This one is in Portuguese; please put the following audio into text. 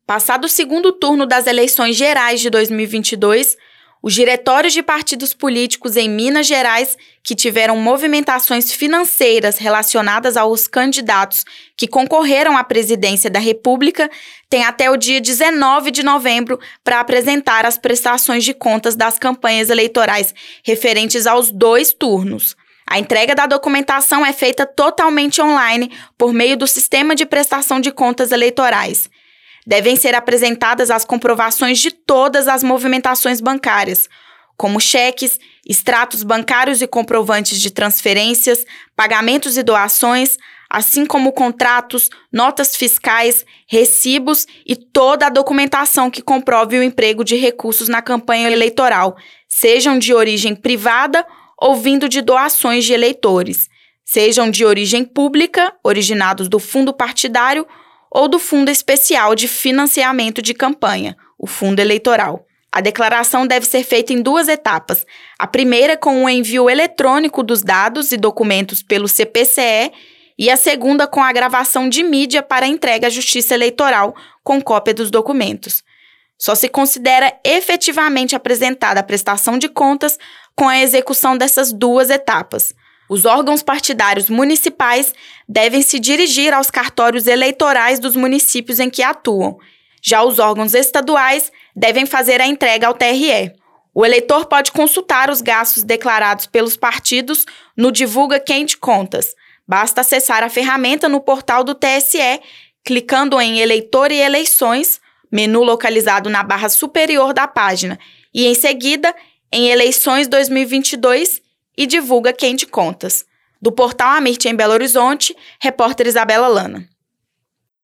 Passado o segundo turno das eleições gerais de 2022, os diretórios de partidos políticos em Minas Gerais que tiveram movimentações financeiras relacionadas aos candidatos que concorreram à presidência da República têm até o dia 19 de novembro para apresentar as prestações de contas das campanhas eleitorais referentes aos 2 turnos. A entrega da documentação é feita totalmente online por meio do Sistema de Prestação de Contas Eleitorais. Devem ser apresentadas as comprovações de todas as movimentações bancárias, como cheques, extratos bancários e comprovantes de transferências, pagamentos e doações, assim como contratos, notas fiscais, recibos e toda a documentação que comprove o emprego de recursos na campanha eleitoral, sejam de origem privada ou vindo de doações de eleitores, sejam de origem pública, originados do fundo partidário, ou do Fundo Especial de Financiamento de Campanha, o Fundo Eleitoral. A declaração deve ser feita em 2 etapas. A primeira com o envio eletrônico dos dados e documentos pelo CPCE e a segunda com a gravação de mídia para entrega à Justiça Eleitoral com cópia dos documentos. Só se considera efetivamente apresentada a prestação de contas com a execução dessas 2 etapas. Os órgãos partidários municipais devem se dirigir aos cartórios eleitorais dos municípios em que atuam. Já os órgãos estaduais devem fazer a entrega ao TRE. O eleitor pode consultar os gastos declarados pelos partidos no Divulga Quem de Contas. Basta acessar a ferramenta no portal do TSE, clicando em Eleitor e Eleições, menu localizado na barra superior da página, e em seguida em Eleições 2022 e Divulga Quem de Contas. Do portal Amirte em Belo Horizonte, repórter Isabela Lana.